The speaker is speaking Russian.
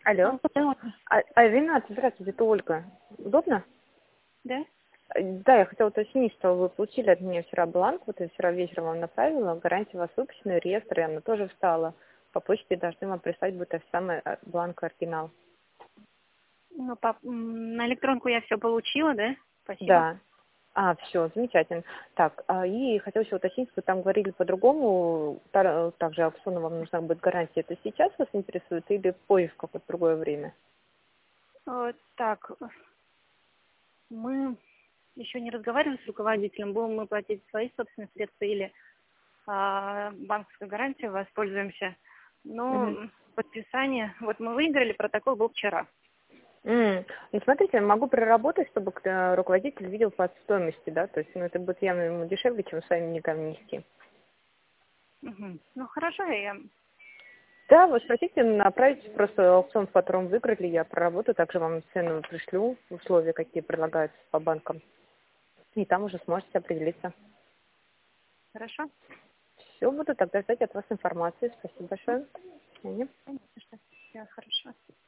Алло. Да. Ренат, здравствуйте, это Ольга. Удобно? Да? Да, я хотела уточнить, что вы получили от меня вчера бланк, вот я вчера вечером вам направила, гарантия вас выпущена, реестр, и она тоже встала. По почте должны вам прислать будет этот самый бланк оригинал. Ну, на электронку я все получила, да? Спасибо. Да. Все, замечательно. Так, и хотела еще уточнить, вы там говорили по-другому, также аукциону вам нужна будет гарантия. Это сейчас вас интересует или позже в какое-то другое время? Так, мы еще не разговаривали с руководителем, будем мы платить свои собственные средства или банковской гарантией воспользуемся. Мгм. Но подписание, вот мы выиграли, протокол был вчера. Ну, смотрите, я могу проработать, чтобы руководитель видел по стоимости, да, то есть, это будет явно ему дешевле, чем сами никому нести. Мгм. Ну, хорошо, я... Да, вы спросите, направить просто аукцион, в котором выиграли, я проработаю, также вам цену пришлю, условия, какие предлагаются по банкам, и там уже сможете определиться. Хорошо? Все, буду тогда ждать от вас информации. Спасибо большое. До свидания. Конечно, что. Все хорошо.